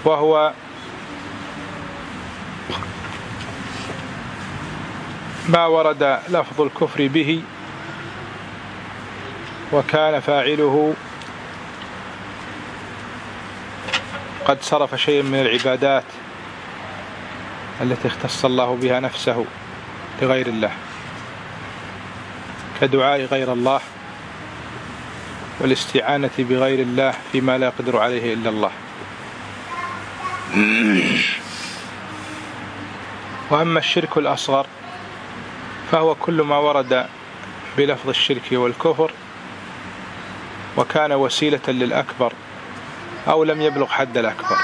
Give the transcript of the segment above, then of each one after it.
وهو ما ورد لفظ الكفر به وكان فاعله قد صرف شيئا من العبادات التي اختص الله بها نفسه لغير الله، كدعاء غير الله والاستعانة بغير الله فيما لا يقدر عليه إلا الله. وأما الشرك الأصغر فهو كل ما ورد بلفظ الشرك والكفر وكان وسيلة للأكبر أو لم يبلغ حد الأكبر.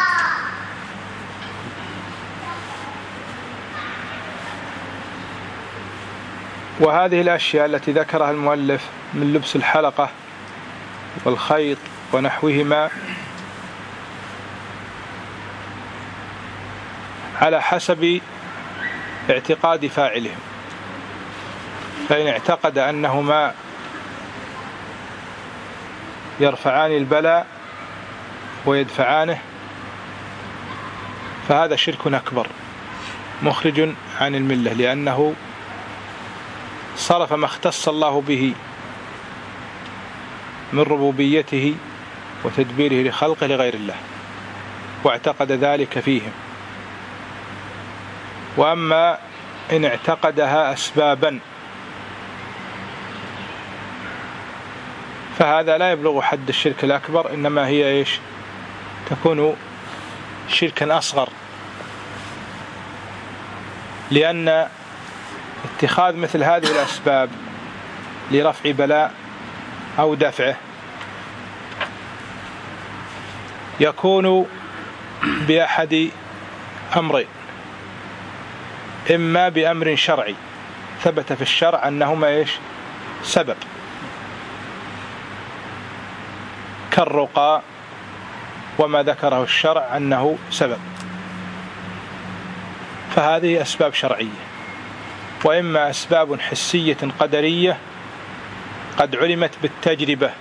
وهذه الأشياء التي ذكرها المؤلف من لبس الحلقة والخيط ونحوهما على حسب اعتقاد فاعلهم، فإن اعتقد أنهما يرفعان البلاء ويدفعانه فهذا شرك أكبر مخرج عن الملة، لأنه صرف ما اختص الله به من ربوبيته وتدبيره لخلقه لغير الله واعتقد ذلك فيهم. وأما إن اعتقدها أسبابا فهذا لا يبلغ حد الشرك الأكبر، إنما هي تكون شركا أصغر، لأن اتخاذ مثل هذه الأسباب لرفع بلاء أو دفعه يكون بأحد أمرين: إما بأمر شرعي ثبت في الشرع أنهما سبب، كالرقى وما ذكره الشرع أنه سبب، فهذه أسباب شرعية. وإما أسباب حسية قدرية قد علمت بالتجربة،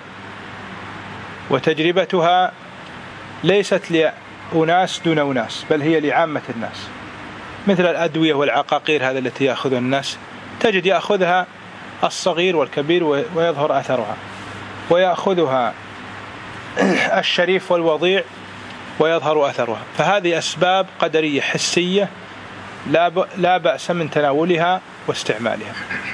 وتجربتها ليست لأناس دون أناس بل هي لعامة الناس، مثل الأدوية والعقاقير هذا التي يأخذها الناس، تجد يأخذها الصغير والكبير ويظهر أثرها، ويأخذها الشريف والوضيع ويظهر أثرها، فهذه أسباب قدرية حسية لا بأس من تناولها واستعمالها.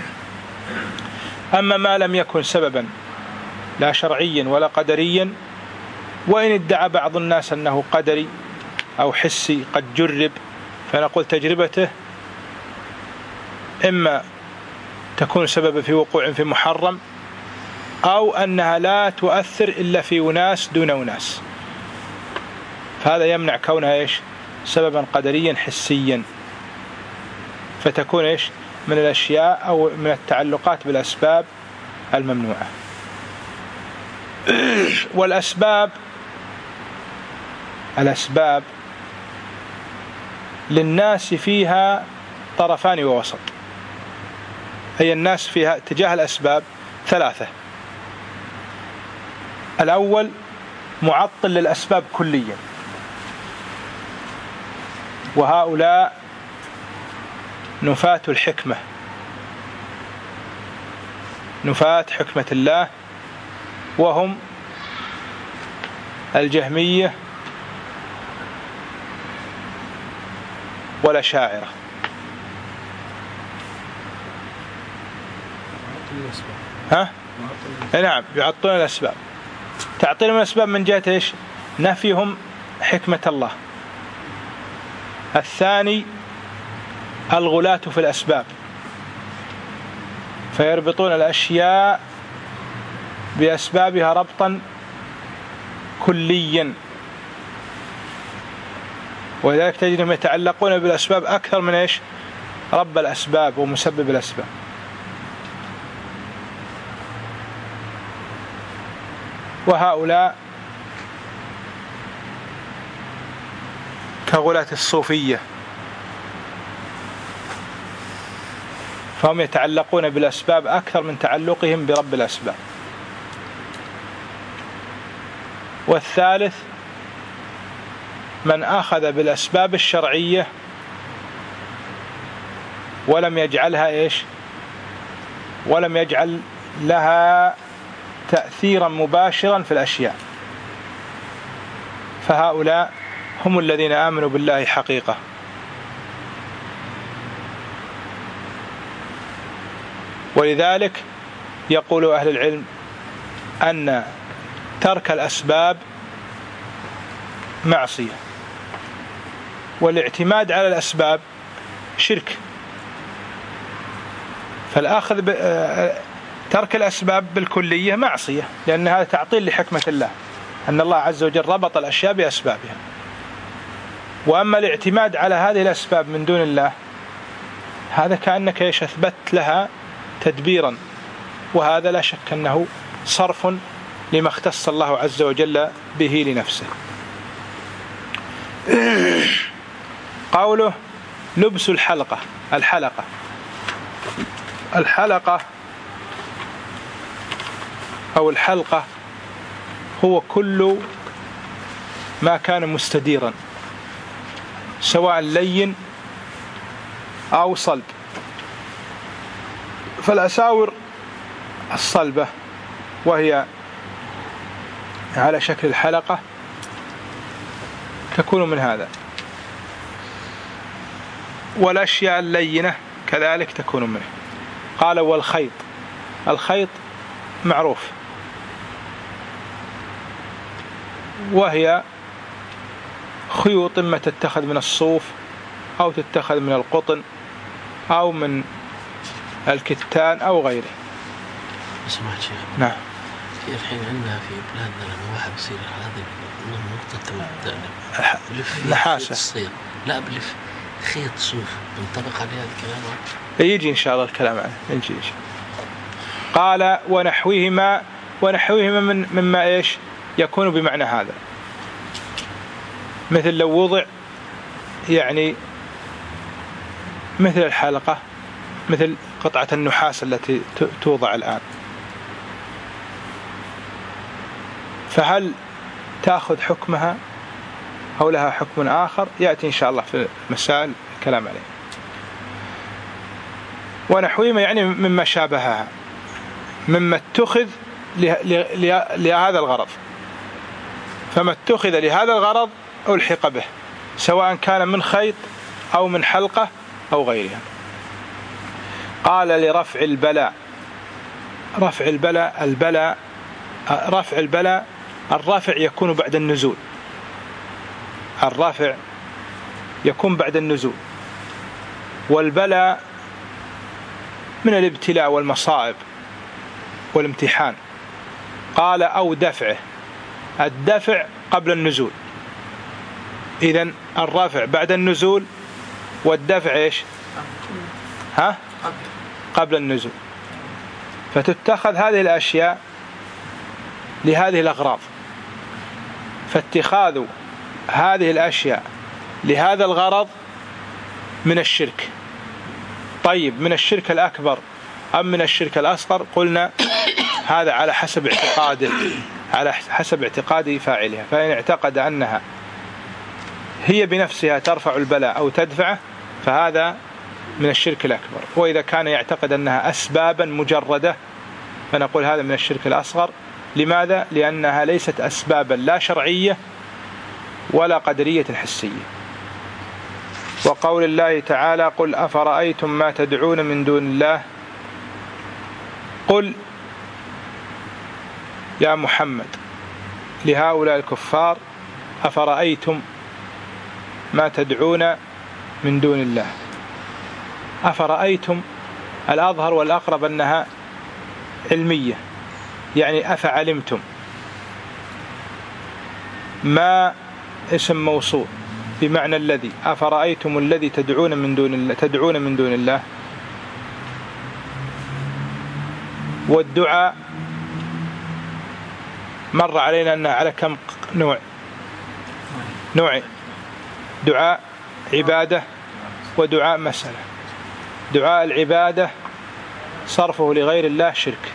أما ما لم يكن سببا لا شرعيا ولا قدريا، وإن ادعى بعض الناس أنه قدري أو حسي قد جرب، فنقول تجربته إما تكون سببا في وقوع في محرم أو أنها لا تؤثر إلا في أناس دون أناس، فهذا يمنع كونها سببا قدريا حسيا، فتكون من الأشياء أو من التعلقات بالأسباب الممنوعة. والأسباب للناس فيها طرفان ووسط، أي الناس فيها تجاه الأسباب ثلاثة: الأول معطل للأسباب كليا، وهؤلاء نفاة الحكمة، نفاة حكمة الله، وهم الجهمية والأشاعرة. نعم، يعطلون الأسباب. تعطيل الأسباب من جهة نفيهم حكمة الله. الثاني الغلاة في الأسباب، فيربطون الأشياء بأسبابها ربطا كليا، ولذلك تجدهم يتعلقون بالأسباب أكثر من رب الأسباب ومسبب الأسباب. وهؤلاء كغلاة الصوفية، فهم يتعلقون بالأسباب أكثر من تعلقهم برب الأسباب. والثالث من أخذ بالأسباب الشرعية ولم يجعلها إيش؟ ولم يجعل لها تأثيرا مباشرا في الأشياء، فهؤلاء هم الذين آمنوا بالله حقيقة. ولذلك يقول أهل العلم أن ترك الأسباب معصية، والاعتماد على الأسباب شرك. فالآخذ ترك الأسباب بالكلية معصية، لأن هذا تعطيل لحكمة الله، أن الله عز وجل ربط الأشياء بأسبابها. وأما الاعتماد على هذه الأسباب من دون الله، هذا كأنك أثبت لها تدبيرا، وهذا لا شك أنه صرف لما اختص الله عز وجل به لنفسه. قوله لبس الحلقة. الحلقة أو الحلقة هو كل ما كان مستديرا، سواء لين أو صلب. فالأساور الصلبة وهي على شكل الحلقة تكون من هذا، والأشياء اللينة كذلك تكون منه. قال والخيط. الخيط معروف، وهي خيوط إما تتخذ من الصوف أو تتخذ من القطن أو من الكتان أو غيره. سمعت شيخ؟ نعم. في الحين عندنا في بلادنا لما واحد يصير هذه النقطة نحاسة الصيد، لا بلف خيط صوف، بنطبق عليه الكلام. يجي إن شاء الله الكلام عنه، يجي إن شاء الله. قال ونحوهما مما إيش يكون بمعنى هذا، مثل لو وضع يعني مثل الحلقة، مثل قطعة النحاس التي توضع الآن، فهل تأخذ حكمها أو لها حكم آخر؟ يأتي إن شاء الله في مسائل الكلام عليه. ونحوهما يعني مما شابهها، مما اتخذ لهذا الغرض، فما اتخذ لهذا الغرض ألحق به، سواء كان من خيط أو من حلقة أو غيرها. قال لرفع البلاء. رفع البلاء الرافع يكون بعد النزول. الرافع يكون بعد النزول، والبلاء من الابتلاء والمصائب والامتحان. قال أو دفعه. الدفع قبل النزول، إذن الرافع بعد النزول، والدفع إيش؟ قبل النزول. فتتخذ هذه الأشياء لهذه الأغراض، فاتخاذ هذه الأشياء لهذا الغرض من الشرك. طيب، من الشرك الأكبر أم من الشرك الأصغر؟ قلنا هذا على حسب اعتقاده، على حسب اعتقاد فاعلها. فإن اعتقد أنها هي بنفسها ترفع البلاء أو تدفعه فهذا من الشرك الأكبر. وإذا كان يعتقد أنها أسبابا مجردة فنقول هذا من الشرك الأصغر. لماذا؟ لأنها ليست أسبابا لا شرعية ولا قدرية حسية. وقول الله تعالى قل أفرأيتم ما تدعون من دون الله. قل يا محمد لهؤلاء الكفار أفرأيتم ما تدعون من دون الله. أفرأيتم الأظهر والأقرب أنها علمية، يعني أفعلمتم. ما اسم موصول بمعنى الذي. أفرأيتم الذي تدعون من دون الله. والدعاء مر علينا أنها على كم نوع؟ نوعين: دعاء عبادة ودعاء مسألة. دعاء العبادة صرفه لغير الله شرك،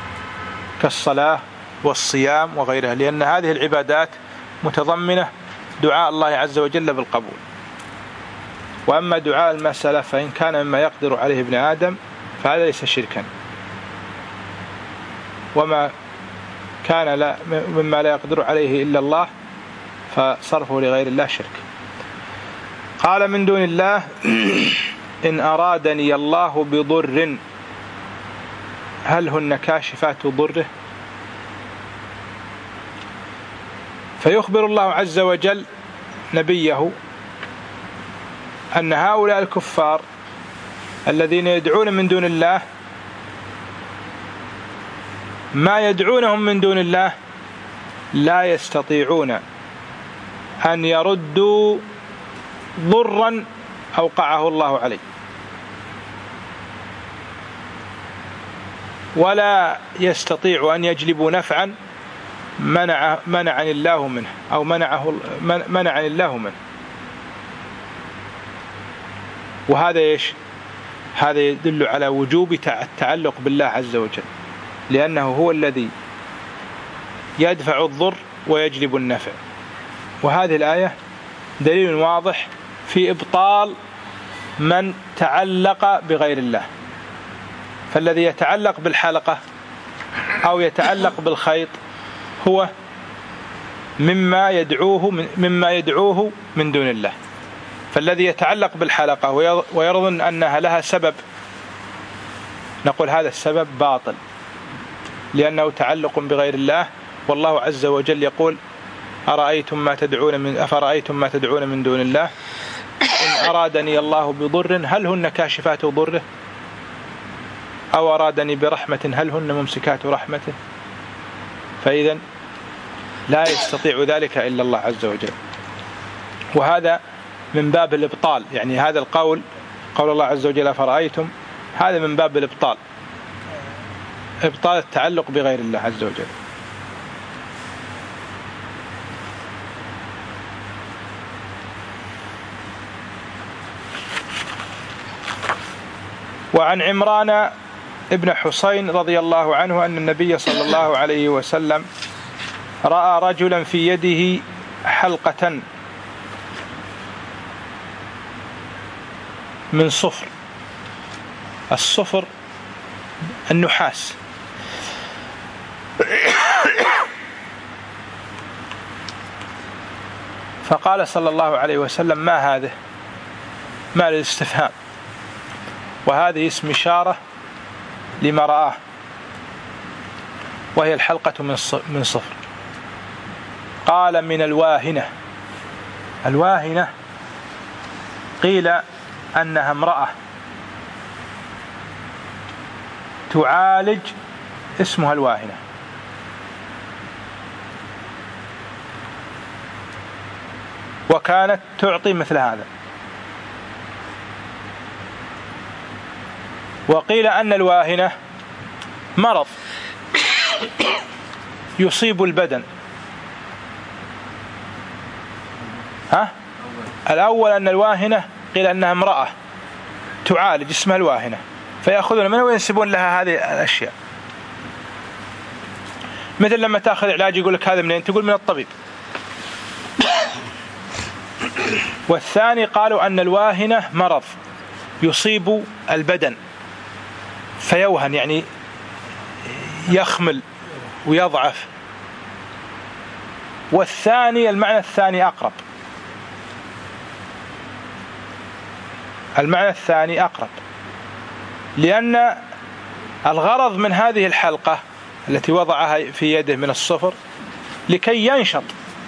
كالصلاة والصيام وغيرها، لأن هذه العبادات متضمنة دعاء الله عز وجل بالقبول. وأما دعاء المسألة فإن كان مما يقدر عليه ابن آدم فهذا ليس شركا، وما كان مما لا يقدر عليه إلا الله فصرفه لغير الله شرك. قال من دون الله إن أرادني الله بضر هل هن كاشفات ضره؟ فيخبر الله عز وجل نبيه أن هؤلاء الكفار الذين يدعون من دون الله ما يدعونهم من دون الله لا يستطيعون أن يردوا ضرا أوقعه الله عليه، ولا يستطيع أن يجلبوا نفعا منعني الله منه أو منعني الله منه. وهذا إيش؟ هذا يدل على وجوب التعلق بالله عز وجل، لأنه هو الذي يدفع الضر ويجلب النفع. وهذه الآية دليل واضح في إبطال من تعلق بغير الله. فالذي يتعلق بالحلقة أو يتعلق بالخيط هو مما يدعوه من دون الله. فالذي يتعلق بالحلقة ويظن أنها لها سبب نقول هذا السبب باطل، لأنه تعلق بغير الله. والله عز وجل يقول أفرأيتم ما تدعون من دون الله إن أرادني الله بضر هل هن كاشفات ضره أو أرادني برحمة هل هن ممسكات رحمته. فإذا لا يستطيع ذلك إلا الله عز وجل. وهذا من باب الإبطال، يعني هذا القول قول الله عز وجل أفرأيتم، هذا من باب الإبطال، إبطال التعلق بغير الله عز وجل. وعن عمران ابن حسين رضي الله عنه أن النبي صلى الله عليه وسلم رأى رجلا في يده حلقة من صفر. الصفر النحاس. فقال صلى الله عليه وسلم ما هذا؟ ما للاستفهام، وهذه اسم إشارة لما رآه، وهي الحلقة من صفر. قال من الواهنة. الواهنة قيل أنها امرأة تعالج، اسمها الواهنة. وكانت تعطي مثل هذا. وقيل أن الواهنة مرض يصيب البدن. الأول أن الواهنة قيل أنها امرأة تعالج، اسمها الواهنة، فيأخذون منها وينسبون لها هذه الأشياء. مثل لما تأخذ علاج يقول لك هذا منين؟ تقول من الطبيب. والثاني قالوا أن الواهنة مرض يصيب البدن فيوهن، يعني يخمل ويضعف. والثاني المعنى الثاني أقرب، المعنى الثاني أقرب، لأن الغرض من هذه الحلقة التي وضعها في يده من الصفر لكي ينشط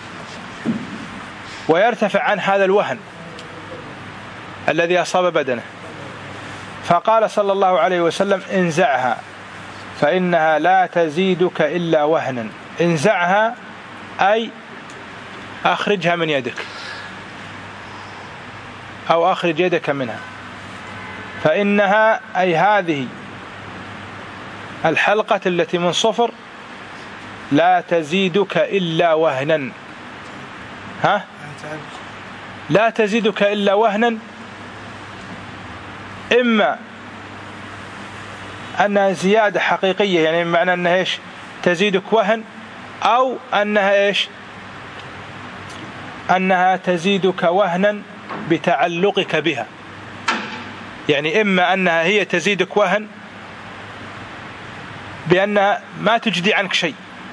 ويرتفع عن هذا الوهن الذي أصاب بدنه. فقال صلى الله عليه وسلم انزعها فإنها لا تزيدك إلا وهنا. انزعها أي أخرجها من يدك أو أخرج يدك منها. فإنها أي هذه الحلقة التي من صفر لا تزيدك إلا وهنا. لا تزيدك إلا وهنا، إما أنها زيادة حقيقية، يعني معنى أنها إيش؟ تزيدك وهن، أو أنها إيش؟ أنها تزيدك وهنا بتعلقك بها، يعني إما أنها هي تزيدك وهن بأنها ما تجدي عنك شيء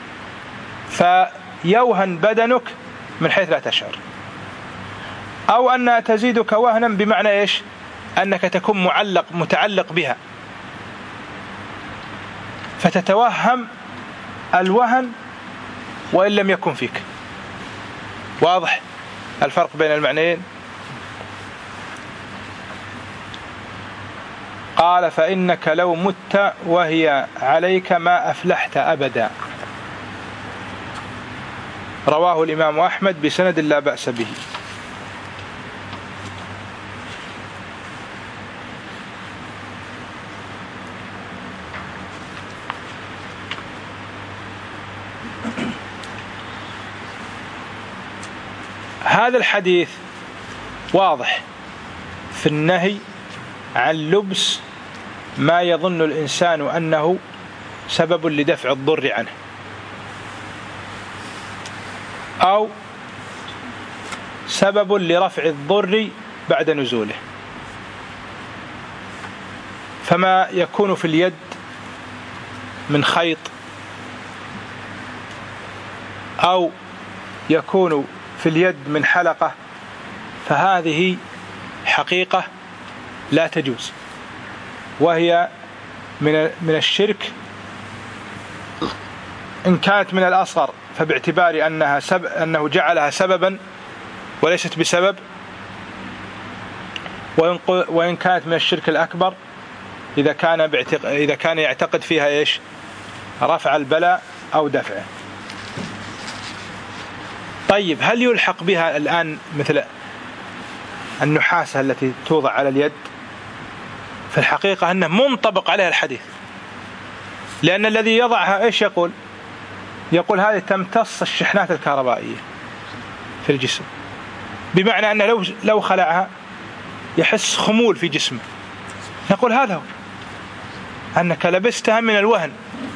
فيوهن بدنك من حيث لا تشعر، أو أنها تزيدك وهنا بمعنى إيش؟ أنك تكون متعلق بها فتتوهم الوهن وإن لم يكن فيك. واضح الفرق بين المعنيين؟ قال فإنك لو مت وهي عليك ما أفلحت أبدا. رواه الإمام أحمد بسند لا بأس به. هذا الحديث واضح في النهي عن لبس ما يظن الإنسان أنه سبب لدفع الضر عنه أو سبب لرفع الضر بعد نزوله. فما يكون في اليد من خيط أو يكون في اليد من حلقة فهذه حقيقة لا تجوز، وهي من الشرك إن كانت من الأصغر فباعتبار أنه جعلها سببا وليست بسبب، وإن كانت من الشرك الأكبر إذا كان يعتقد فيها إيش؟ رفع البلاء أو دفعه. طيب هل يلحق بها الآن مثل النحاسة التي توضع على اليد؟ في الحقيقة أنه منطبق عليها الحديث، لأن الذي يضعها إيش يقول هذه تمتص الشحنات الكهربائية في الجسم، بمعنى أنه لو خلعها يحس خمول في جسمه. نقول هذا هو أنك لبستها من الوهن،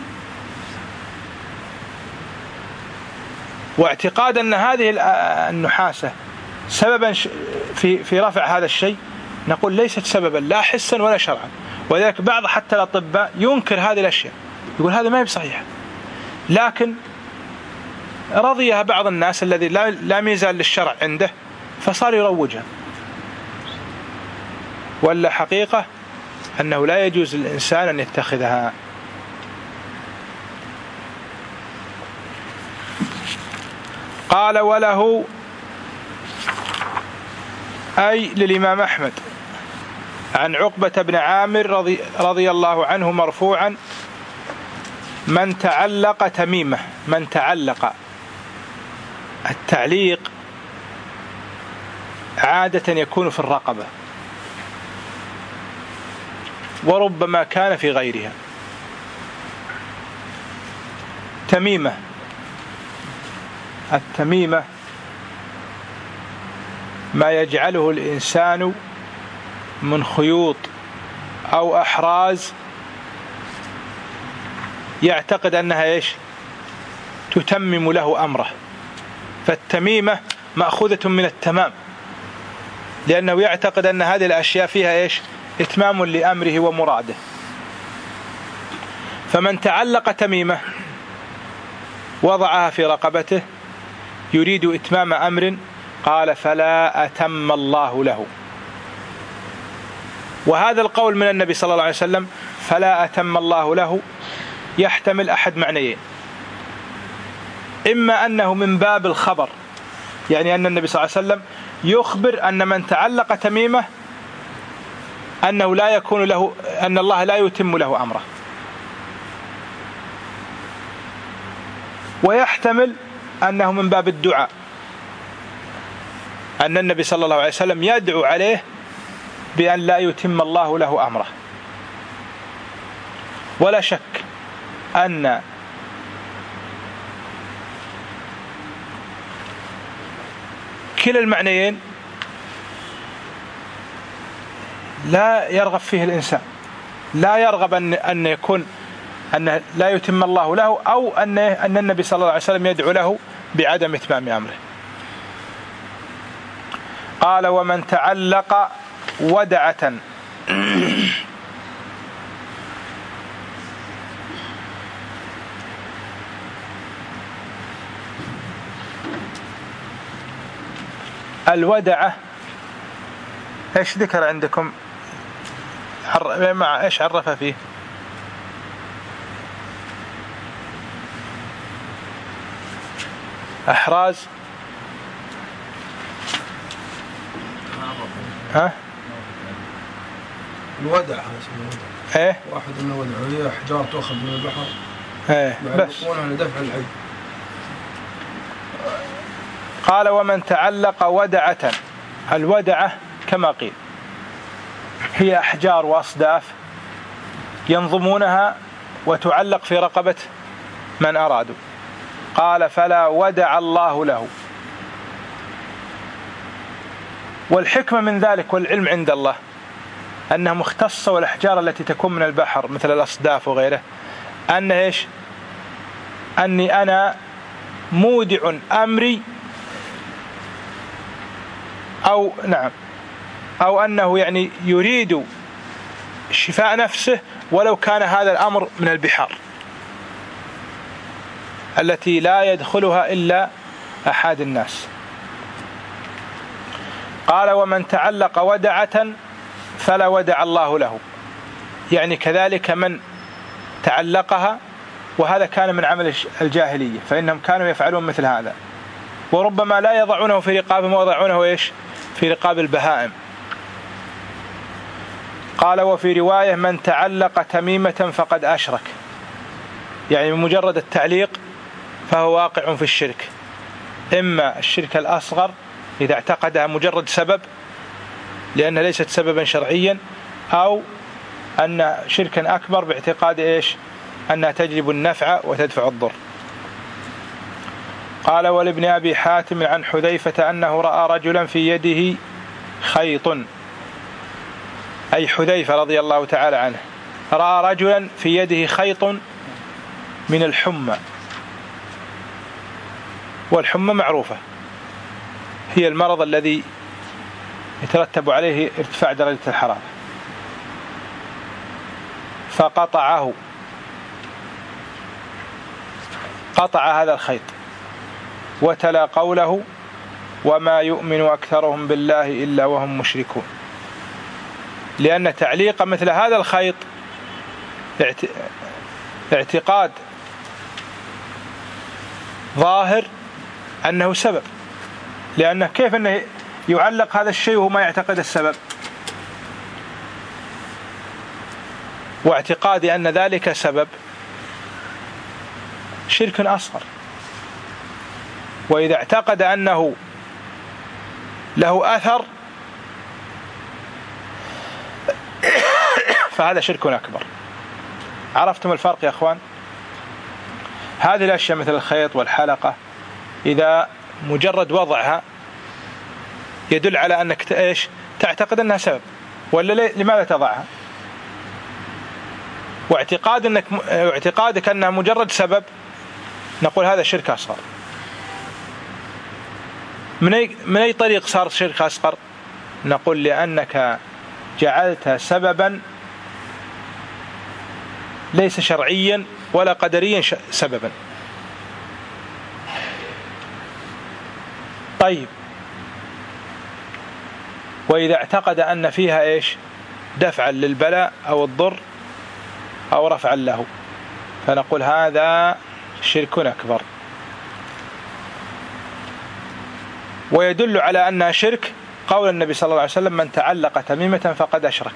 واعتقاد أن هذه النحاسة سببا في رفع هذا الشيء، نقول ليست سببا لا حسا ولا شرعا. ولذلك بعض حتى الأطباء ينكر هذه الأشياء، يقول هذا ما هي بصحيح، لكن رضيها بعض الناس الذي لا ميزان للشرع عنده فصار يروجها. ولا حقيقة أنه لا يجوز للإنسان أن يتخذها. قال وله أي للإمام أحمد عن عقبة بن عامر رضي الله عنه مرفوعا: من تعلق تميمة. من تعلق، التعليق عادة يكون في الرقبة وربما كان في غيرها. تميمة، التميمة ما يجعله الإنسان من خيوط أو أحراز يعتقد أنها إيش؟ تتمم له أمره. فالتميمة مأخوذة من التمام، لأنه يعتقد أن هذه الأشياء فيها إيش؟ إتمام لأمره ومراده. فمن تعلق تميمة وضعها في رقبته يريد إتمام أمر، قال فلا أتم الله له. وهذا القول من النبي صلى الله عليه وسلم فلا أتم الله له يحتمل أحد معنيين: إما أنه من باب الخبر، يعني أن النبي صلى الله عليه وسلم يخبر أن من تعلق تميمة أنه لا يكون له، أن الله لا يتم له أمره. ويحتمل أنه من باب الدعاء، أن النبي صلى الله عليه وسلم يدعو عليه بأن لا يتم الله له أمره. ولا شك أن كلا المعنيين لا يرغب فيه الإنسان، لا يرغب أن يكون أن لا يتم الله له، أو أن النبي صلى الله عليه وسلم يدعو له بعدم إتمام أمره. قال ومن تعلق ودعة الودعة ايش ذكر عندكم؟ مع ايش عرف فيه؟ احراز ها؟ الودع هذا اسمه ودع. ايه واحد من الودع وهي احجار تؤخذ من البحر. ايه بس يعلقونها لدفع الحي. قال ومن تعلق ودعة. الودعة كما قيل هي أحجار وأصداف ينظمونها وتعلق في رقبة من أرادوا. قال فلا ودع الله له. والحكمة من ذلك والعلم عند الله أنها مختصة، والأحجار التي تكون من البحر مثل الأصداف وغيره أن إيش؟ أني أنا مودع أمري أو نعم أو أنه يعني يريد شفاء نفسه ولو كان هذا الأمر من البحار التي لا يدخلها إلا أحد الناس. قال ومن تعلق ودعة فلا ودع الله له، يعني كذلك من تعلقها، وهذا كان من عمل الجاهلية فإنهم كانوا يفعلون مثل هذا، وربما لا يضعونه في رقابهم ويضعونه إيش في رقاب البهائم. قال وفي رواية من تعلق تميمة فقد أشرك، يعني بمجرد التعليق فهو واقع في الشرك، إما الشرك الأصغر إذا اعتقدها مجرد سبب لأنها ليست سببا شرعيا، أو أن شركا أكبر باعتقاد إيش أنها تجلب النفع وتدفع الضر. قال ولابن أبي حاتم عن حذيفة أنه رأى رجلا في يده خيط، أي حذيفة رضي الله تعالى عنه رأى رجلا في يده خيط من الحمى، والحمى معروفة هي المرض الذي يترتب عليه ارتفاع درجة الحرارة، فقطع هذا الخيط وتلا قوله وما يؤمن أكثرهم بالله إلا وهم مشركون، لأن تعليق مثل هذا الخيط اعتقاد ظاهر أنه سبب، لأنه كيف أنه يعلق هذا الشيء وهو ما يعتقد السبب، واعتقاد أن ذلك سبب شرك أصغر. وإذا اعتقد أنه له أثر فهذا شرك أكبر. عرفتم الفرق يا أخوان؟ هذه الأشياء مثل الخيط والحلقة إذا مجرد وضعها يدل على أنك إيش تعتقد أنها سبب، ولا لماذا تضعها؟ واعتقادك أنها مجرد سبب نقول هذا شرك أصغر. من أي طريق صار شرك أصغر؟ نقول لأنك جعلت سببا ليس شرعيا ولا قدريا سببا. طيب وإذا اعتقد أن فيها إيش دفعا للبلاء أو الضر أو رفعا له فنقول هذا شرك أكبر. ويدل على أنها شرك قول النبي صلى الله عليه وسلم من تعلق تميمة فقد أشرك.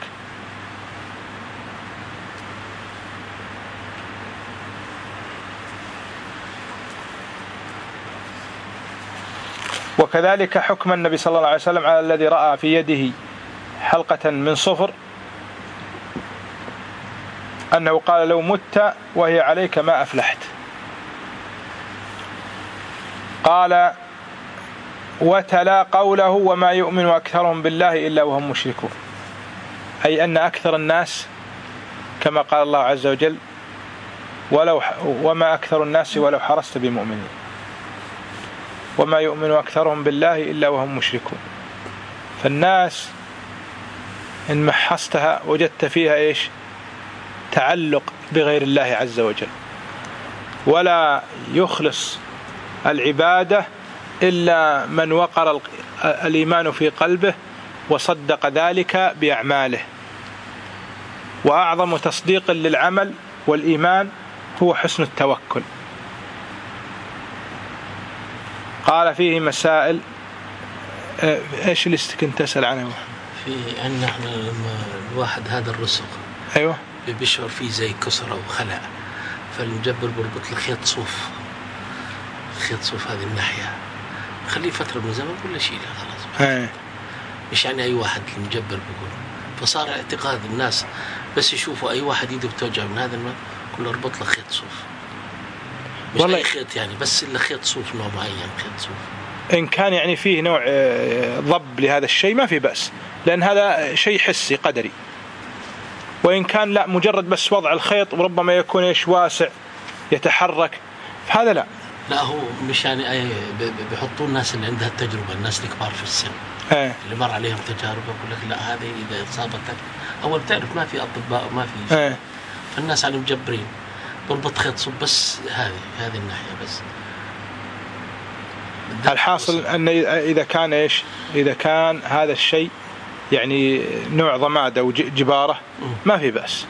وكذلك حكم النبي صلى الله عليه وسلم على الذي رأى في يده حلقة من صفر أنه قال لو مت وهي عليك ما أفلحت. قال وتلا قوله وما يؤمن أكثرهم بالله إلا وهم مشركون، أي أن أكثر الناس كما قال الله عز وجل وما أكثر الناس ولو حرصت بمؤمنين، وما يؤمن أكثرهم بالله إلا وهم مشركون. فالناس إن محصتها وجدت فيها إيش؟ تعلق بغير الله عز وجل، ولا يخلص العبادة إلا من وقر الإيمان في قلبه وصدق ذلك بأعماله. وأعظم تصديق للعمل والإيمان هو حسن التوكل. قال فيه مسائل. إيش اللي كنت أسأل عنه؟ في أن احنا لما الواحد هذا الرزق أيوة بيشعر فيه زي كسر أو خلع، فالمجبر بربط له خيط صوف، خيط صوف هذه الناحية خليه فترة من زمن كل شيء خلاص. مش يعني أي واحد المجبر بيقول، فصار اعتقاد الناس بس يشوفوا أي واحد يده بتوجع من هذا الماء كله ربط له خيط صوف، مش والله أي خيط يعني، بس إلا خيط صوف نوع معين، خيط صوف. إن كان يعني فيه نوع ضب لهذا الشيء ما في بأس، لأن هذا شيء حسي قدري. وإن كان لا، مجرد بس وضع الخيط وربما يكون إيش واسع يتحرك، هذا لا. لا هو مش يعني بيحطوا الناس اللي عندها التجربة، الناس الكبار في السن اللي مر عليهم تجارب، يقول لك لا هذه إذا إصابتك أول تعرف ما في أطباء وما في شيء. فالناس على مجبرين بربط خيط صب بس هذه الناحية بس. الحاصل أن إذا كان إيش، إذا كان هذا الشيء يعني نوع ضماد أو جبارة ما في بأس.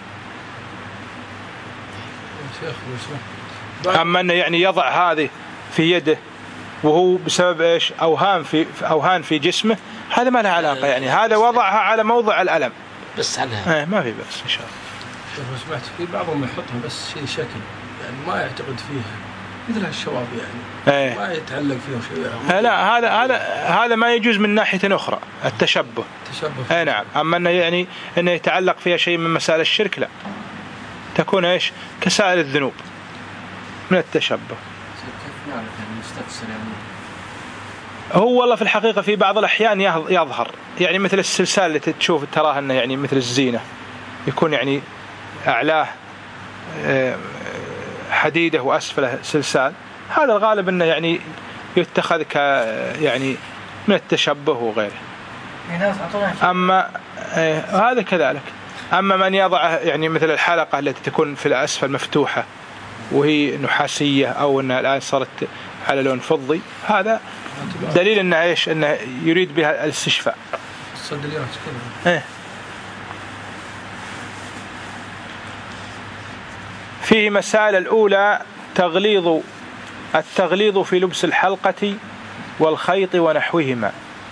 أما أنه يعني يضع هذه في يده وهو بسبب إيش أوهان في جسمه، هذا ما له علاقة، يعني هذا وضعها على موضع الألم بس على ما في بأس إن شاء الله. شوف سمعت في بعضهم يحطها بس شيء شكل، يعني ما يعتقد فيها مثل هالشواب يعني ما يتعلق فيها شيء. لا هذا ما يجوز من ناحية أخرى، التشبه. نعم. أما أنه يعني أنه يتعلق فيها شيء من مسائل الشرك لا، تكون إيش كسائر الذنوب من التشبه. هو والله في الحقيقة في بعض الأحيان يظهر يعني مثل السلسال اللي تشوف تراها أنه يعني مثل الزينة، يكون يعني أعلاه حديدة وأسفله سلسال، هذا الغالب أنه يعني يتخذ يعني من التشبه وغيره. أما هذا كذلك. أما من يضعه يعني مثل الحلقة التي تكون في الأسفل مفتوحة وهي نحاسية أو أنها الآن صارت على لون فضي، هذا دليل أنه إيش، أنه يريد بها الاستشفاء. الصيدليات كلها. فيه مسائل. الأولى التغليظ في لبس الحلقة والخيط ونحوهما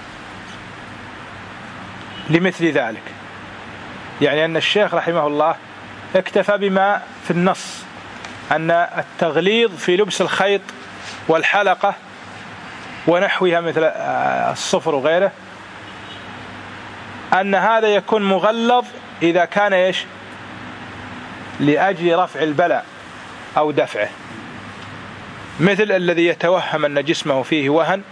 لمثل ذلك، يعني أن الشيخ رحمه الله اكتفى بما في النص أن التغليظ في لبس الخيط والحلقة ونحوها مثل الصفر وغيره، أن هذا يكون مغلظ إذا كان إيش لأجل رفع البلاء أو دفعه، مثل الذي يتوهم أن جسمه فيه وهن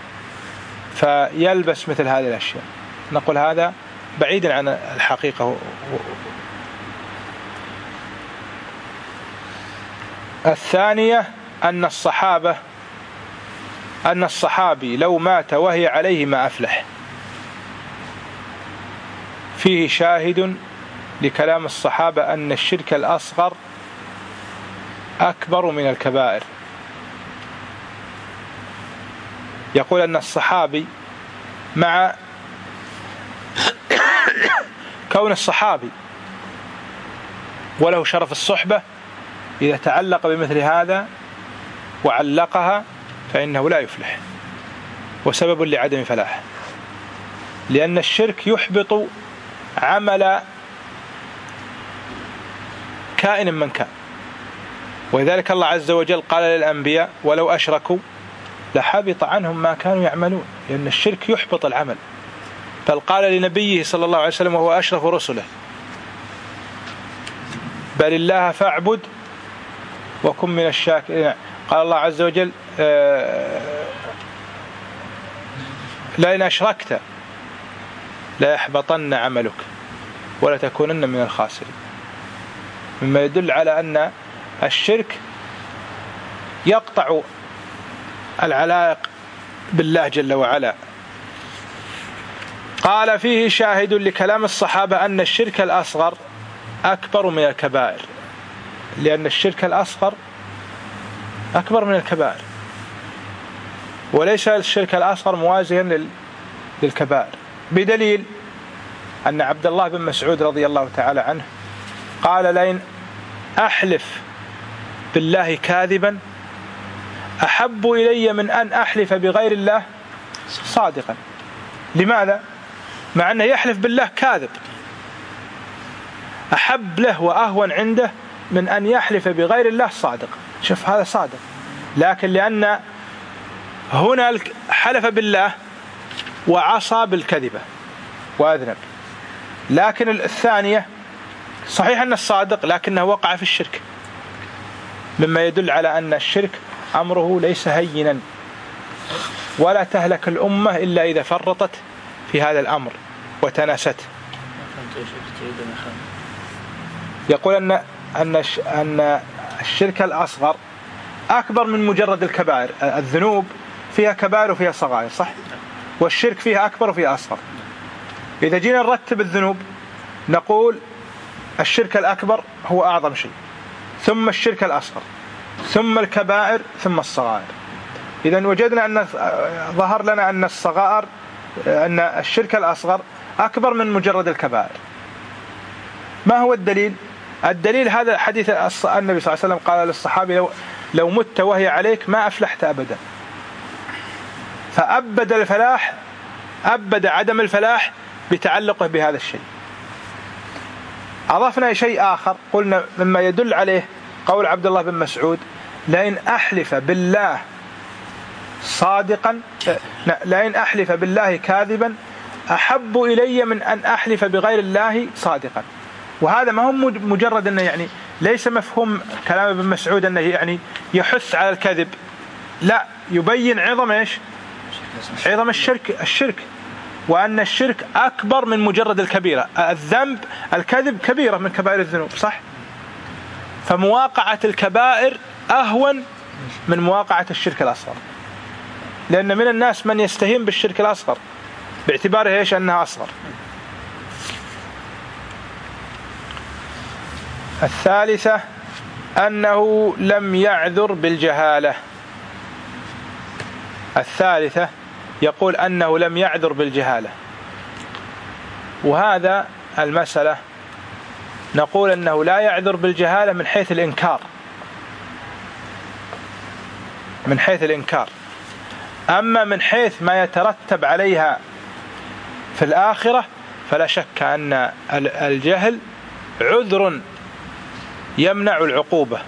فيلبس مثل هذه الأشياء. نقول هذا بعيدا عن الحقيقة. الثانية أن الصحابي لو مات وهي عليه ما أفلح. فيه شاهد لكلام الصحابة أن الشرك الأصغر أكبر من الكبائر. يقول أن الصحابي مع كون الصحابي وله شرف الصحبة، إذا تعلق بمثل هذا وعلقها فإنه لا يفلح، وسبب لعدم فلاحه، لأن الشرك يحبط عمل كائن من كان. ولذلك الله عز وجل قال للأنبياء ولو أشركوا لحبط عنهم ما كانوا يعملون، لأن الشرك يحبط العمل. بل قال لنبيه صلى الله عليه وسلم وهو أشرف رسله بل الله فاعبد وكن من الشاكرين. قال الله عز وجل لئن أشركت لا يحبطن عملك ولا تكونن من الخاسرين، مما يدل على أن الشرك يقطع العلاق بالله جل وعلا. قال فيه شاهد لكلام الصحابة أن الشرك الأصغر أكبر من الكبائر، لأن الشرك الأصغر أكبر من الكبائر، وليس الشرك الأصغر موازيا للكبائر، بدليل أن عبد الله بن مسعود رضي الله تعالى عنه قال: لئن أحلف بالله كاذبا أحب إلي من أن أحلف بغير الله صادقا. لماذا؟ مع أنه يحلف بالله كاذب، أحب له وأهون عنده من أن يحلف بغير الله صادق. شوف هذا صادق، لكن لأن هنا حلف بالله وعصى بالكذبة وأذنب، لكن الثانية صحيح أن الصادق لكنه وقع في الشرك، مما يدل على أن الشرك أمره ليس هينا، ولا تهلك الأمة إلا إذا فرطت في هذا الأمر وتناست. يقول أن الشرك الأصغر أكبر من مجرد الكبائر. الذنوب فيها كبائر وفيها صغائر، صح؟ والشرك فيها أكبر وفيها أصغر. إذا جينا نرتب الذنوب نقول الشرك الأكبر هو أعظم شيء، ثم الشرك الأصغر، ثم الكبائر، ثم الصغائر. إذا وجدنا أن ظهر لنا أن الصغائر، أن الشرك الأصغر أكبر من مجرد الكبائر. ما هو الدليل؟ الدليل هذا حديث النبي صلى الله عليه وسلم قال للصحابي: لو مت وهي عليك ما أفلحت أبدا. فأبد الفلاح، أبد عدم الفلاح بتعلقه بهذا الشيء. أضفنا شيء آخر قلنا مما يدل عليه قول عبد الله بن مسعود: لئن أحلف بالله صادقا، لئن أحلف بالله كاذبا أحب إلي من أن أحلف بغير الله صادقا. وهذا ما هو مجرد أنه يعني ليس مفهوم كلام ابن مسعود أنه يعني يحث على الكذب، لا، يبين عظم إيش؟ عظم الشرك، وأن الشرك أكبر من مجرد الكبيرة. الذنب الكذب كبيرة من كبائر الذنوب، صح؟ فمواقعة الكبائر أهون من مواقعة الشرك الأصغر، لأن من الناس من يستهين بالشرك الأصغر باعتباره إيش؟ أنها أصغر. الثالثة أنه لم يعذر بالجهالة. الثالثة يقول أنه لم يعذر بالجهالة، وهذا المسألة نقول أنه لا يعذر بالجهالة من حيث الإنكار، من حيث الإنكار. أما من حيث ما يترتب عليها في الآخرة فلا شك أن الجهل عذر يمنع العقوبة.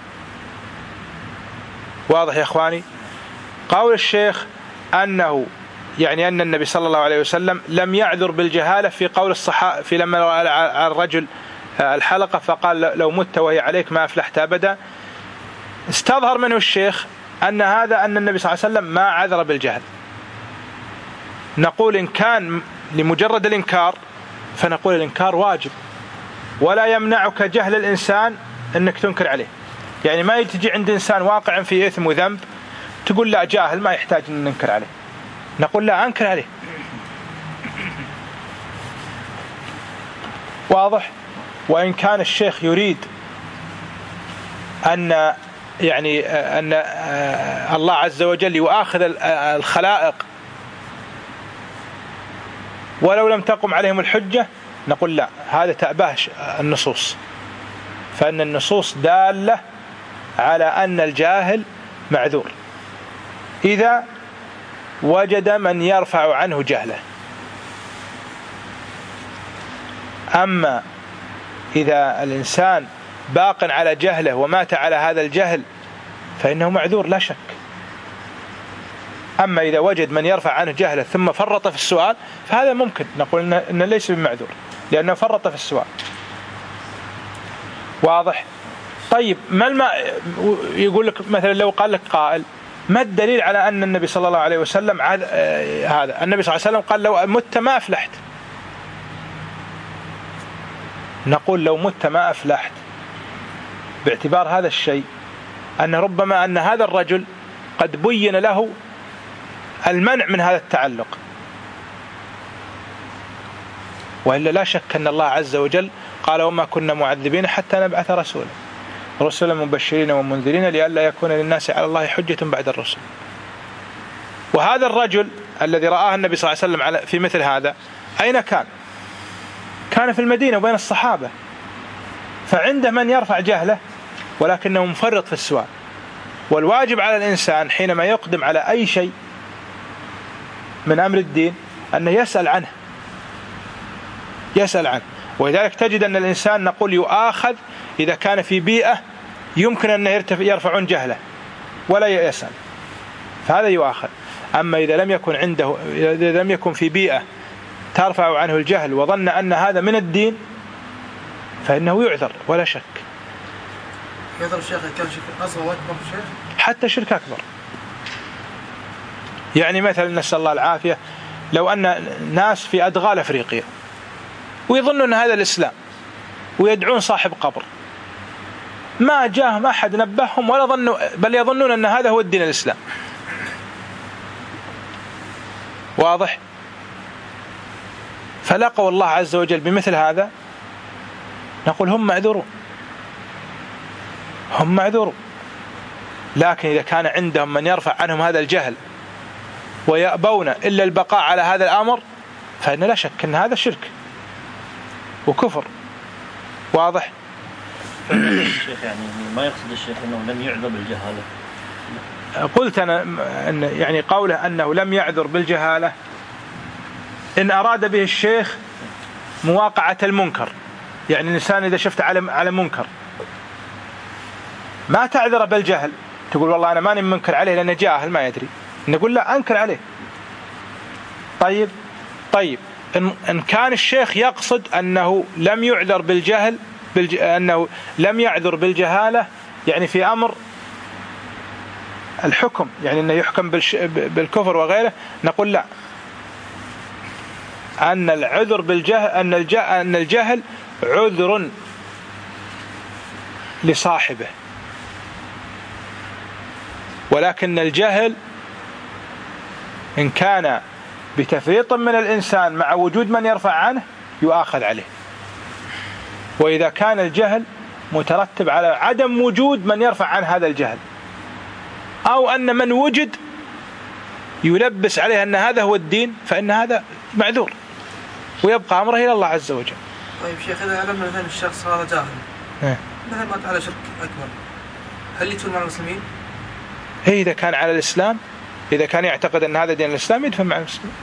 واضح يا إخواني؟ قول الشيخ أنه يعني أن النبي صلى الله عليه وسلم لم يعذر بالجهالة في قول الصحابة في لما رأى على الرجل الحلقة فقال: لو مت وهي عليك ما أفلحت أبدا. استظهر منه الشيخ أن هذا أن النبي صلى الله عليه وسلم ما عذر بالجهل. نقول إن كان لمجرد الإنكار فنقول الإنكار واجب، ولا يمنعك جهل الإنسان أنك تنكر عليه. يعني ما تجي عند إنسان واقع في إثم وذنب تقول لا جاهل ما يحتاج أن ننكر عليه، نقول لا أنكر عليه. واضح؟ وإن كان الشيخ يريد أن يعني أن الله عز وجل يؤاخذ الخلائق ولو لم تقم عليهم الحجة، نقول لا، هذا تأباه النصوص، فإن النصوص دالة على أن الجاهل معذور إذا وجد من يرفع عنه جهله. أما إذا الإنسان باق على جهله ومات على هذا الجهل فإنه معذور لا شك. أما إذا وجد من يرفع عنه جهله ثم فرط في السؤال فهذا ممكن نقول إنه ليس بمعذور لأنه فرط في السؤال. واضح؟ طيب ما يقول لك مثلا لو قال لك قائل: ما الدليل على أن النبي صلى الله عليه وسلم هذا النبي صلى الله عليه وسلم قال: لو مت ما أفلحت. نقول لو مت ما أفلحت باعتبار هذا الشيء أن ربما أن هذا الرجل قد بين له المنع من هذا التعلق، وإلا لا شك أن الله عز وجل قال وما كنا معذبين حتى نبعث رسولا رسلا مبشرين ومنذرين لئلا يكون للناس على الله حجة بعد الرسل. وهذا الرجل الذي رآه النبي صلى الله عليه وسلم في مثل هذا أين كان؟ كان في المدينة وبين الصحابة، فعنده من يرفع جهله ولكنه مفرط في السؤال. والواجب على الإنسان حينما يقدم على أي شيء من أمر الدين أنه يسأل عنه. ولذلك تجد أن الإنسان نقول يؤاخذ إذا كان في بيئة يمكن أن يرفعون جهله ولا يسأل، فهذا يؤاخذ. أما إذا لم يكن في بيئة ترفع عنه الجهل وظن أن هذا من الدين فإنه يعذر ولا شك. يعذر الشيخ كان شرك أصغر وأكبر شيخ، حتى شرك أكبر. يعني مثلا نسأل الله العافية، لو أن ناس في أدغال أفريقيا ويظنون هذا الإسلام ويدعون صاحب قبر، ما جاءهم أحد نبههم ولا ظنوا، بل يظنون أن هذا هو الدين الإسلام. واضح؟ فلقوا الله عز وجل بمثل هذا نقول هم معذورون. لكن إذا كان عندهم من يرفع عنهم هذا الجهل ويأبون إلا البقاء على هذا الأمر فإن لا شك أن هذا شرك وكفر. واضح؟ الشيخ يعني ما يقصد الشيخ أنه لم يعذر بالجهالة. قلت أنا أن يعني قوله أنه لم يعذر بالجهالة إن أراد به الشيخ مواقعة المنكر. يعني الإنسان إذا شفت على منكر ما تعذر بالجهل، تقول والله أنا ماني منكر عليه لأنه جاهل ما يدري، نقول لا أنكر عليه. طيب إن كان الشيخ يقصد أنه لم يعذر بالجهل أنه لم يعذر بالجهالة يعني في أمر الحكم، يعني أنه يحكم بالكفر وغيره، نقول لا، أن العذر بالجهل أن الجهل عذر لصاحبه، ولكن الجهل إن كان بتفريط من الإنسان مع وجود من يرفع عنه يؤاخذ عليه. وإذا كان الجهل مترتب على عدم وجود من يرفع عن هذا الجهل، أو أن من وجد يلبس عليه أن هذا هو الدين، فإن هذا معذور ويبقى أمره إلى الله عز وجل. طيب شيخ، إذا علمنا مثلا الشخص هذا جاهل مثلا مات على شرك أكبر، هل يدفن مع المسلمين؟ إذا كان على الإسلام، إذا كان يعتقد أن هذا دين الإسلام يدفن مع المسلمين.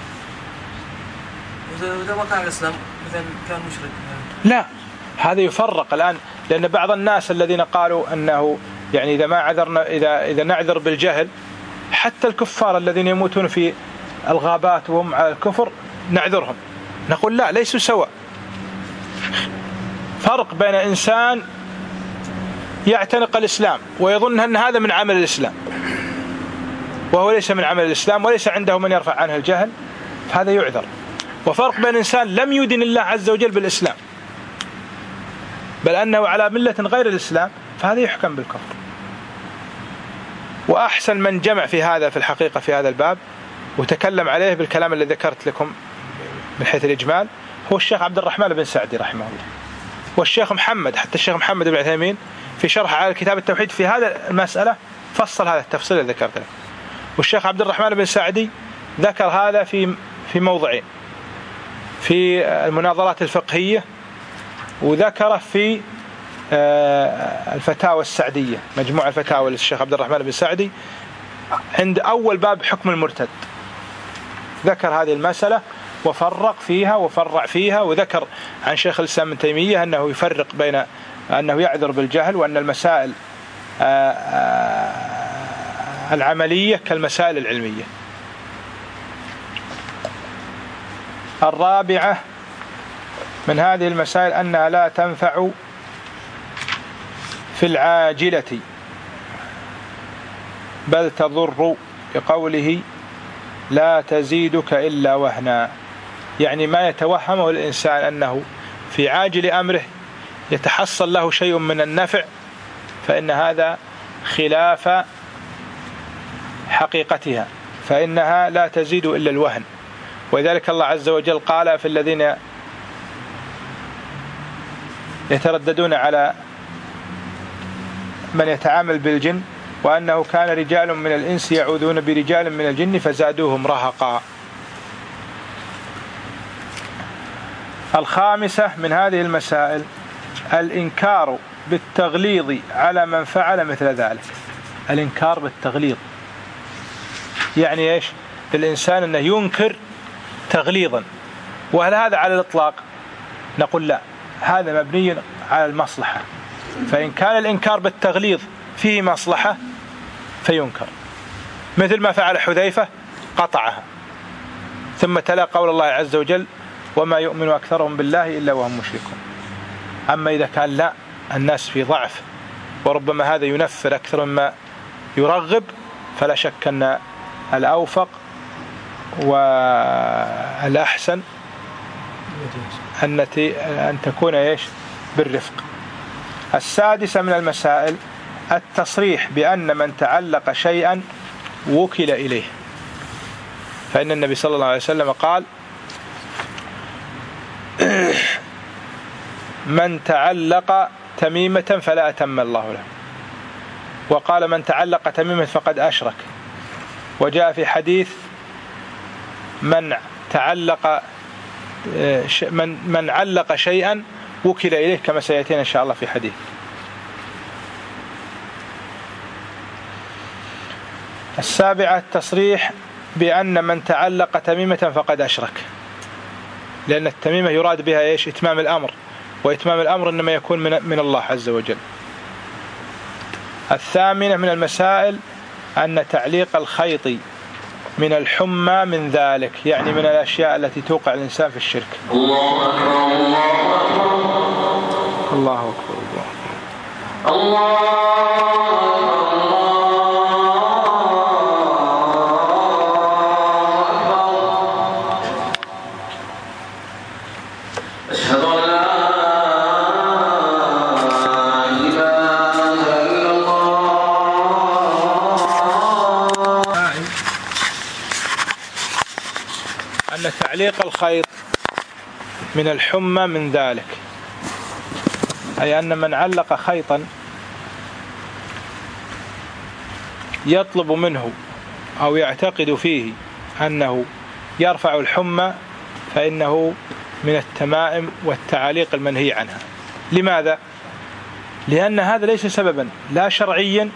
وإذا ما كان على الإسلام مثلا كان مشرك؟ لا، هذا يفرق الآن، لأن بعض الناس الذين قالوا أنه يعني إذا ما عذرنا إذا نعذر بالجهل، حتى الكفار الذين يموتون في الغابات وهم على الكفر نعذرهم، نقول لا، ليسوا سواء. فرق بين إنسان يعتنق الإسلام ويظن أن هذا من عمل الإسلام وهو ليس من عمل الإسلام وليس عنده من يرفع عنه الجهل، فهذا يعذر. وفرق بين إنسان لم يدن الله عز وجل بالإسلام بل أنه على ملة غير الإسلام، فهذا يحكم بالكفر. وأحسن من جمع في هذا في الحقيقة في هذا الباب وتكلم عليه بالكلام الذي ذكرت لكم من حيث الإجمال هو الشيخ عبد الرحمن بن سعدي رحمه الله، والشيخ محمد، حتى الشيخ محمد بن عثيمين في شرح على كتاب التوحيد في هذا المسألة فصل هذا التفصيل الذي ذكرت لكم. والشيخ عبد الرحمن بن سعدي ذكر هذا في موضعين، في المناظرات الفقهية، وذكره في الفتاوى السعدية، مجموعة الفتاوى للشيخ عبد الرحمن بن سعدي، عند أول باب حكم المرتد ذكر هذه المسألة وفرق فيها وفرع فيها، وذكر عن شيخ الإسلام ابن تيمية أنه يفرق بين أنه يعذر بالجهل وأن المسائل العملية كالمسائل العلمية. الرابعة من هذه المسائل أنها لا تنفع في العاجلة بل تضر، بقوله لا تزيدك إلا وهنا، يعني ما يتوهمه الإنسان أنه في عاجل أمره يتحصل له شيء من النفع، فإن هذا خلاف حقيقتها، فإنها لا تزيد إلا الوهن. ولذلك الله عز وجل قال في الذين يترددون على من يتعامل بالجن، وأنه كان رجال من الإنس يعوذون برجال من الجن فزادوهم رهقا. الخامسة من هذه المسائل الإنكار بالتغليظ على من فعل مثل ذلك. الإنكار بالتغليظ يعني إيش؟ الإنسان أنه ينكر تغليظا، وهل هذا على الإطلاق؟ نقول لا، هذا مبني على المصلحة، فإن كان الإنكار بالتغليظ فيه مصلحة فينكر، مثل ما فعل حذيفة قطعها، ثم تلا قول الله عز وجل وما يؤمن أكثرهم بالله إلا وهم مشركون. أما إذا كان لا، الناس في ضعف وربما هذا ينفر أكثر مما يرغب، فلا شك أن الأوفق والأحسن أن تكون إيش؟ بالرفق. السادسة من المسائل التصريح بأن من تعلق شيئا وكل إليه، فإن النبي صلى الله عليه وسلم قال من تعلق تميمة فلا أتم الله له، وقال من تعلق تميمة فقد أشرك، وجاء في حديث من علق شيئا وكل إليه، كما سيأتينا إن شاء الله في حديث. السابعة التصريح بأن من تعلق تميمة فقد أشرك، لأن التميمة يراد بها إيش؟ إتمام الأمر، وإتمام الأمر إنما يكون من الله عز وجل. الثامنة من المسائل أن تعليق الخيط من الحمى من ذلك، يعني من الأشياء التي توقع الإنسان في الشرك. الله أكبر الله أكبر الله تعليق الخيط من الحمى من ذلك، أي أن من علق خيطا يطلب منه أو يعتقد فيه أنه يرفع الحمى، فإنه من التمائم والتعاليق المنهي عنها. لماذا؟ لأن هذا ليس سببا لا شرعيا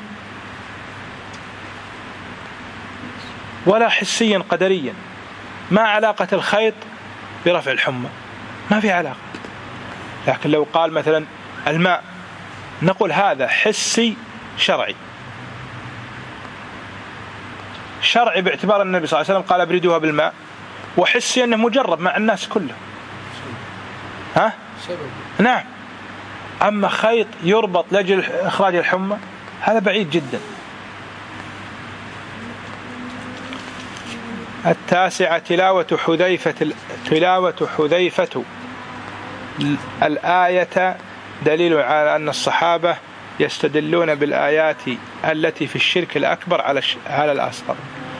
ولا حسيا قدريا. ما علاقة الخيط برفع الحمى؟ ما في علاقة. لكن لو قال مثلا الماء، نقول هذا حسي شرعي. شرعي باعتبار أن النبي صلى الله عليه وسلم قال ابردوها بالماء، وحسي أنه مجرب مع الناس كله. ها؟ نعم. أما خيط يربط لأجل إخراج الحمى هذا بعيد جدا. التاسعة تلاوة حذيفة الآية دليل على أن الصحابة يستدلون بالآيات التي في الشرك الأكبر على الأصغر،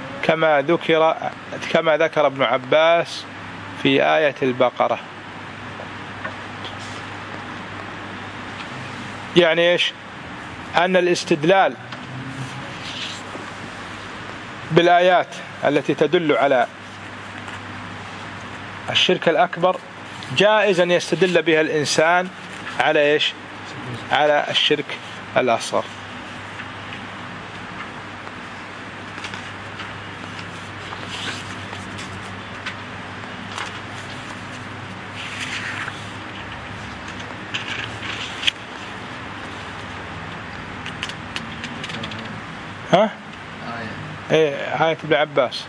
كما ذكر ابن عباس في آية البقرة. يعني إيش؟ أن الاستدلال بالآيات التي تدل على الشرك الأكبر جائز أن يستدل بها الإنسان على إيش؟ على الشرك الأصغر. ها؟ إيه، آية ابن عباس.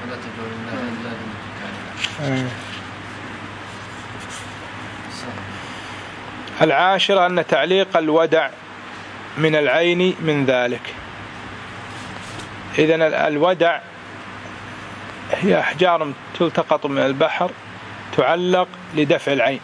العاشرة أن تعليق الودع من العين من ذلك. إذن الودع هي أحجار تلتقط من البحر تعلق لدفع العين.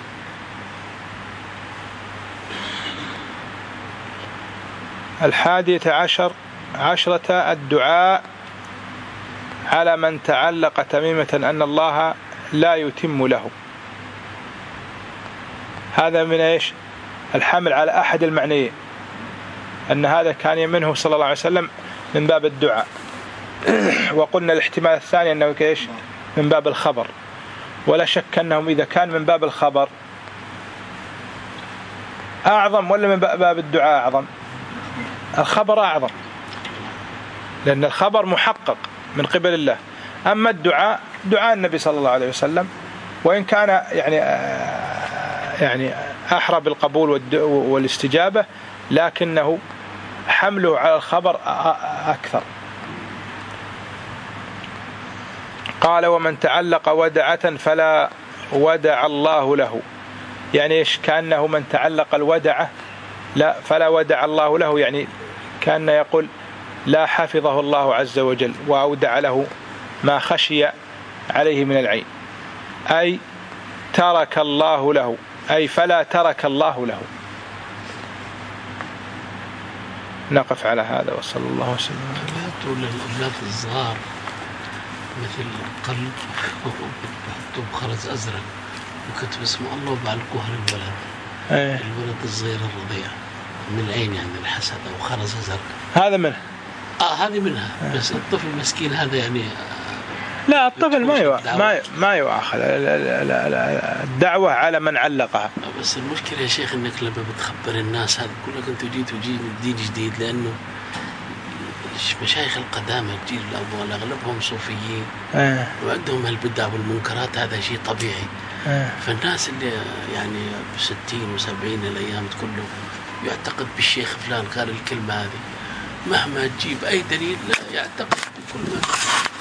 الحادية عشرة الدعاء على من تعلق تميمة أن الله لا يتم له. هذا من إيش؟ الحمل على أحد المعنيين، أن هذا كان منه صلى الله عليه وسلم من باب الدعاء، وقلنا الاحتمال الثاني أنه كيش من باب الخبر. ولا شك أنهم إذا كان من باب الخبر أعظم ولا من باب الدعاء أعظم؟ الخبر أعظم، لأن الخبر محقق من قبل الله. أما الدعاء دعاء النبي صلى الله عليه وسلم، وإن كان يعني أحرى بالقبول والاستجابة، لكنه حمله على الخبر أكثر. قال: ومن تعلق ودعة فلا ودع الله له. يعني إيش؟ كأنه من تعلق الودعة لا فلا ودع الله له، يعني كأنه يقول لا حفظه الله عز وجل وأودع له ما خشي عليه من العين، أي ترك الله له، أي فلا ترك الله له. نقف على هذا، وصلى الله وسلم. تقول للأولاد الصغار مثل قلب وبحطوا بخرز أزرق وكتب اسمه الله وبعلقوها للولد. الولد الصغير الرضيع من العين، يعني الحسد أو خرز أزرق، هذا منه. هذه منها. بس الطفل المسكين هذا يعني لا، الطفل ما يؤاخذ، الدعوة على من علقها. بس المشكلة يا شيخ انك لما بتخبر الناس هذا كلك انتوا جيتوا دين جديد، لانه مشايخ القدامى الجيل الاول اغلبهم صوفيين وعندهم هالبدع والمنكرات، هذا شيء طبيعي. فالناس اللي يعني ب60 و70 الايام كله يعتقد بالشيخ فلان قال الكلمة هذه، مهما تجيب اي دليل لا يعتقد بكل ما